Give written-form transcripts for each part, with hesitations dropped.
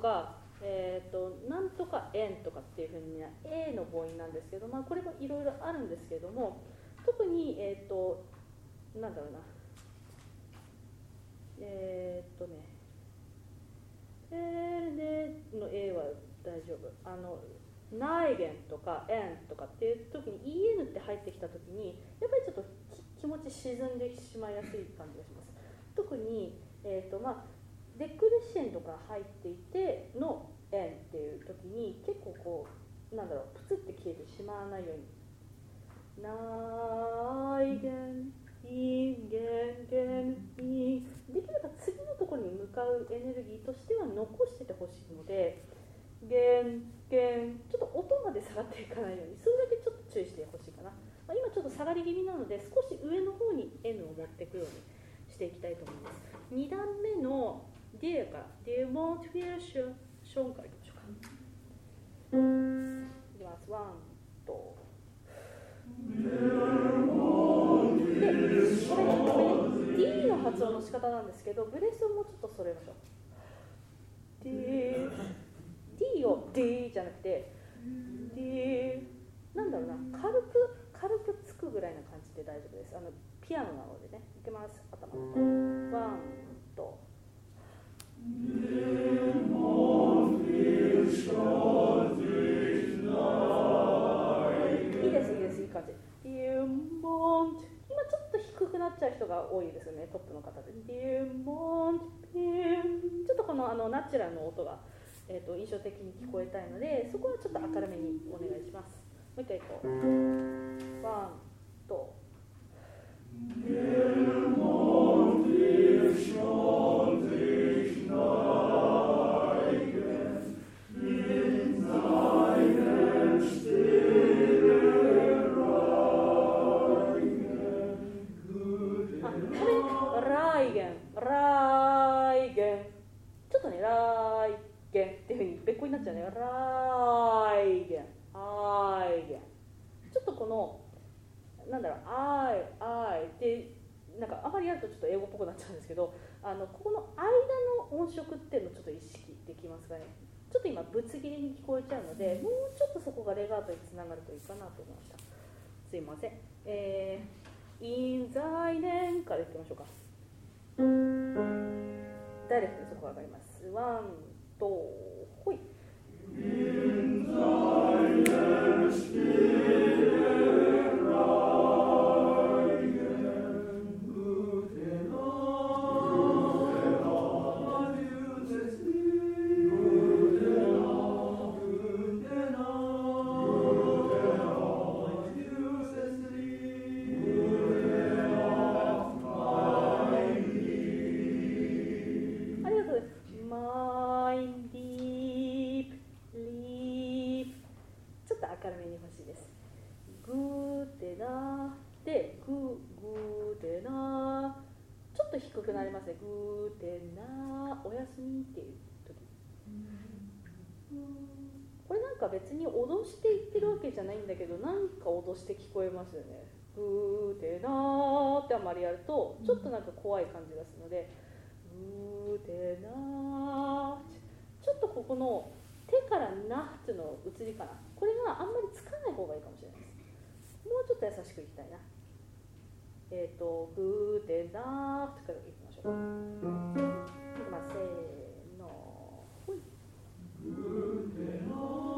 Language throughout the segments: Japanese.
か、なんとか円とかっていうふうに、A の母音なんですけど、これもいろいろあるんですけども、特に、なんだろうな、の A は大丈夫。内弦とか円とかっていう時に EN って入ってきた時にやっぱりちょっと気持ち沈んでしまいやすい感じがします。特に、デクレッシェンドが入っていての円っていう時に結構こうなんだろう、プツって消えてしまわないように、内弦イン弦弦イン、できれば次のところに向かうエネルギーとしては残しててほしいので、弦弦ちょっと音まで下がっていかないように、それだけちょっと注意してほしいかな。今ちょっと下がり気味なので少し上の方に N を持っていくようにしていきたいと思います。2段目の D から Demonstration からいきましょうか。いきます。ワンとで、これ D の発音の仕方なんですけど、ブレスをもうちょっと揃えましょう。D を D じゃなくて D、 なんだろうな、軽くつくぐらいな感じで大丈夫です。ピアノなのでね。いきます。頭のワンといいです、いい感じ。今ちょっと低くなっちゃう人が多いですよね、トップの方で。ちょっとこのナチュラルの音が、印象的に聞こえたいので、そこはちょっと明るめにお願いします。もう一回いこう。ワンとちょっとね、ライゲンっていうふうに別個になっちゃうね。ライゲン、アイゲン。ちょっとこのなんだろう、アイってなんかあまりやるとちょっと英語っぽくなっちゃうんですけど、ここの間の音色っていうのをちょっと意識できますかね。ちょっと今ぶつ切りに聞こえちゃうので、もうちょっとそこがレガートにつながるといいかなと思いました。すいません。インザイネンからいきましょうか。ダイレクトにそこが上がります。ワン、と、ほい。別に脅して言ってるわけじゃないんだけど、なんか脅して聞こえますよね。グーテナーってあんまりやるとちょっとなんか怖い感じがするので、グーテナー、ちょっとここの手からナっていうの移りかな、これがあんまりつかない方がいいかもしれないです。もうちょっと優しくいきたいな。グーテナーってからいきましょう。いきます。せーの、ほい。グーテナー。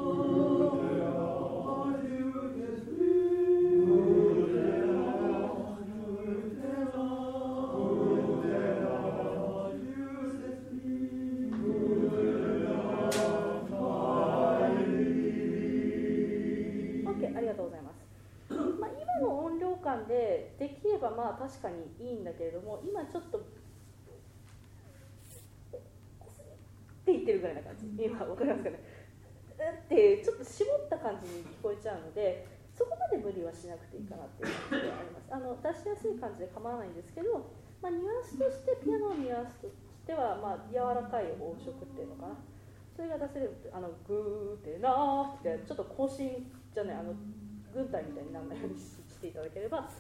できれば確かにいいんだけれども、今ちょっとって言ってるぐらいな感じ、今分かりますかねってちょっと絞った感じに聞こえちゃうので、そこまで無理はしなくていいかなっていう感じがあります。出しやすい感じで構わないんですけど、ニュアンスとしてピアノのニュアンスとしては、柔らかい音色っていうのかな、それが出せる。グーテナーってちょっと更新じゃない、軍隊みたいにならないようにしていただければ